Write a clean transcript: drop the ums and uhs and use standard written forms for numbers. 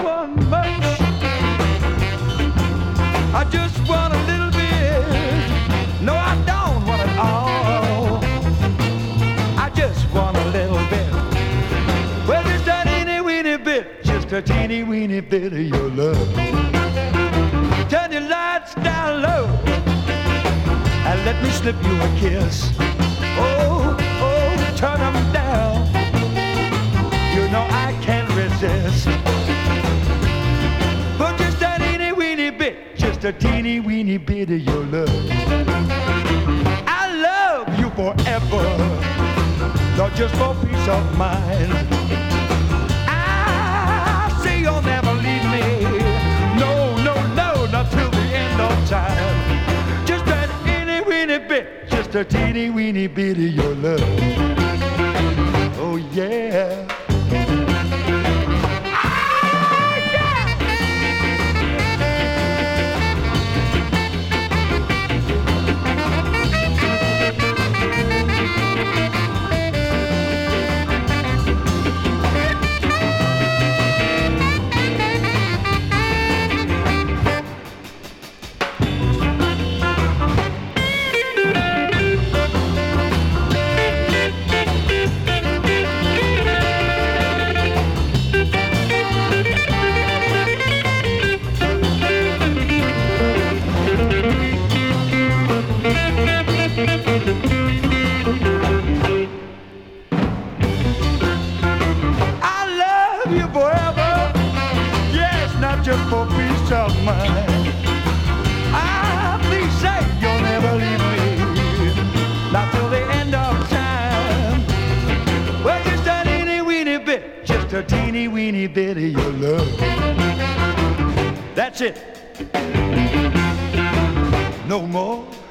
want much. I just want a little bit. No, I don't want it all. I just want a little bit. Well, just a teeny weeny bit. Just a teeny weeny bit of your love. Turn your lights down low and let me slip you a kiss. Oh, oh, turn them down. You know I can't resist. But just a teeny weeny bit, just a teeny weeny bit of your love. I love you forever, not just for peace of mind. I say you'll never leave me. No, no, no, not till the end of time. Just a teeny weeny bit, just a teeny weeny bit of your love. Oh yeah. Just for peace of mind. Ah, please say you'll never leave me, not till the end of time. Well, just a teeny weeny bit, just a teeny weeny bit of your love. That's it. No more.